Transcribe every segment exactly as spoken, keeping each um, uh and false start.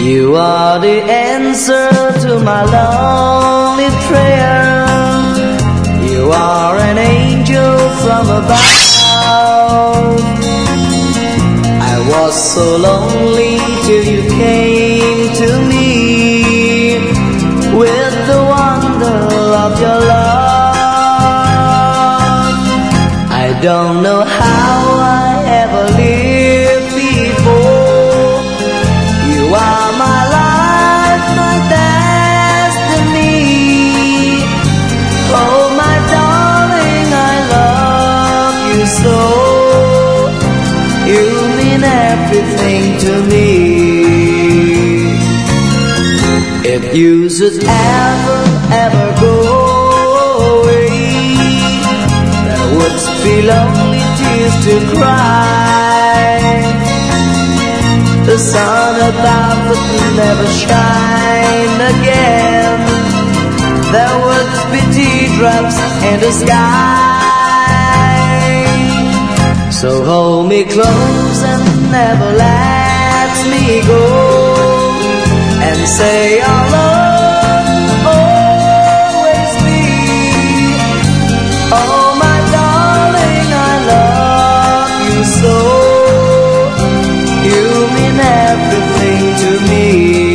You are the answer to my lonely prayer. You are an angel from above. I was so lonely till you came to me with the wonder of your love. I don't know how I ever lived before. You are my life, my destiny. Oh my darling, I love you so. You mean everything to me. If you should ever, ever go away, there would be lonely tears to cry. The sun above would never shine again. There would be teardrops in the sky. So hold me close and never let me go, and say our love will always be. Oh my darling, I love you so. You mean everything to me.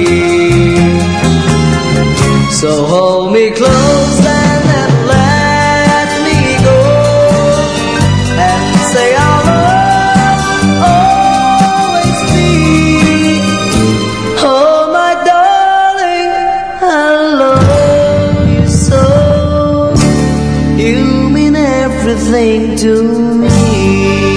So hold me close and never let me go, and say our love will always be. Oh my darling, I love you so. You mean everything to me.